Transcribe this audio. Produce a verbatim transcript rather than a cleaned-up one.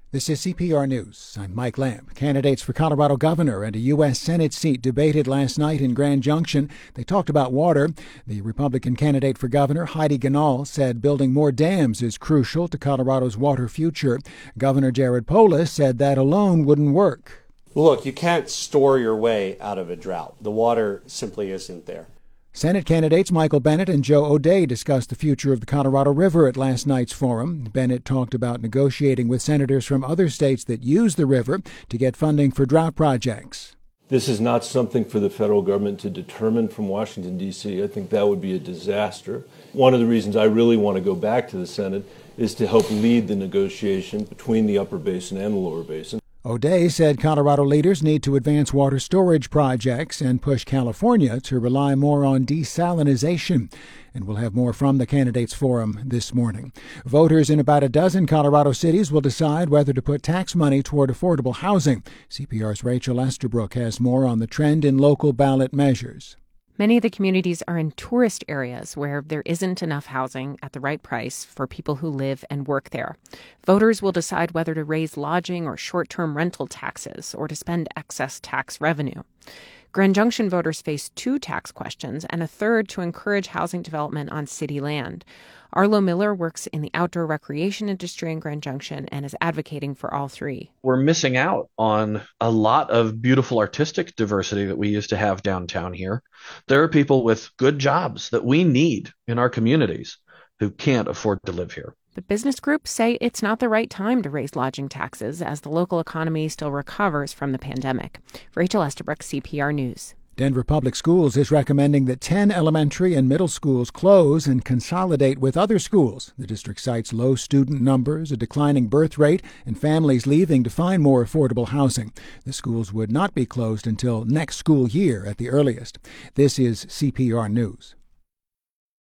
This is C P R News. I'm Mike Lamb. Candidates for Colorado governor and a U S Senate seat debated last night in Grand Junction. They talked about water. The Republican candidate for governor, Heidi Ganahl, said building more dams is crucial to Colorado's water future. Governor Jared Polis said that alone wouldn't work. Look, you can't store your way out of a drought. The water simply isn't there. Senate candidates Michael Bennet and Joe O'Dea discussed the future of the Colorado River at last night's forum. Bennet talked about negotiating with senators from other states that use the river to get funding for drought projects. This is not something for the federal government to determine from Washington, D C I think that would be a disaster. One of the reasons I really want to go back to the Senate is to help lead the negotiation between the upper basin and the lower basin. O'Dea said Colorado leaders need to advance water storage projects and push California to rely more on desalinization. And we'll have more from the candidates forum this morning. Voters in about a dozen Colorado cities will decide whether to put tax money toward affordable housing. C P R's Rachel Estabrook has more on the trend in local ballot measures. Many of the communities are in tourist areas where there isn't enough housing at the right price for people who live and work there. Voters will decide whether to raise lodging or short-term rental taxes or to spend excess tax revenue. Grand Junction voters face two tax questions and a third to encourage housing development on city land. Arlo Miller works in the outdoor recreation industry in Grand Junction and is advocating for all three. We're missing out on a lot of beautiful artistic diversity that we used to have downtown here. There are people with good jobs that we need in our communities who can't afford to live here. But business groups say it's not the right time to raise lodging taxes as the local economy still recovers from the pandemic. Rachel Estabrook, C P R News. Denver Public Schools is recommending that ten elementary and middle schools close and consolidate with other schools. The district cites low student numbers, a declining birth rate, and families leaving to find more affordable housing. The schools would not be closed until next school year at the earliest. This is C P R News.